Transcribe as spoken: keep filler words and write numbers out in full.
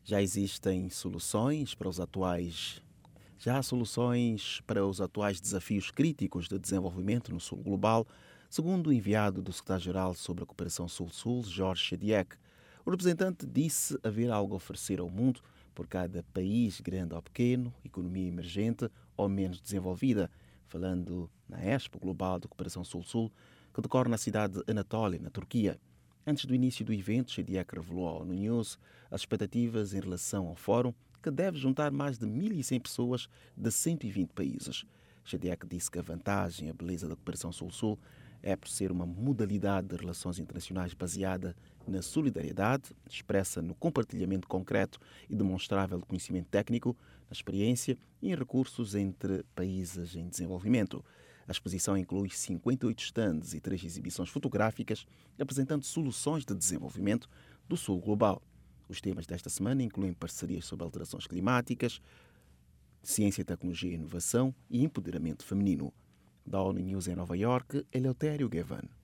Já existem soluções para os atuais Já há soluções para os atuais desafios críticos de desenvolvimento no Sul Global, segundo o enviado do Secretário-Geral sobre a Cooperação Sul-Sul, Jorge Chediek. O representante disse haver algo a oferecer ao mundo por cada país, grande ou pequeno, economia emergente ou menos desenvolvida, falando na Expo Global de Cooperação Sul-Sul, que decorre na cidade de Anatólia, na Turquia. Antes do início do evento, Chediek revelou ao ONU News as expectativas em relação ao fórum, que deve juntar mais de mil e cem pessoas de cento e vinte países. Chediek disse que a vantagem, a beleza da cooperação Sul-Sul é por ser uma modalidade de relações internacionais baseada na solidariedade, expressa no compartilhamento concreto e demonstrável de conhecimento técnico, na experiência e em recursos entre países em desenvolvimento. A exposição inclui cinquenta e oito estandes e três exibições fotográficas apresentando soluções de desenvolvimento do Sul Global. Os temas desta semana incluem parcerias sobre alterações climáticas, ciência, tecnologia e inovação e empoderamento feminino. Da ONU News em Nova Iorque, Eleutério Gavan.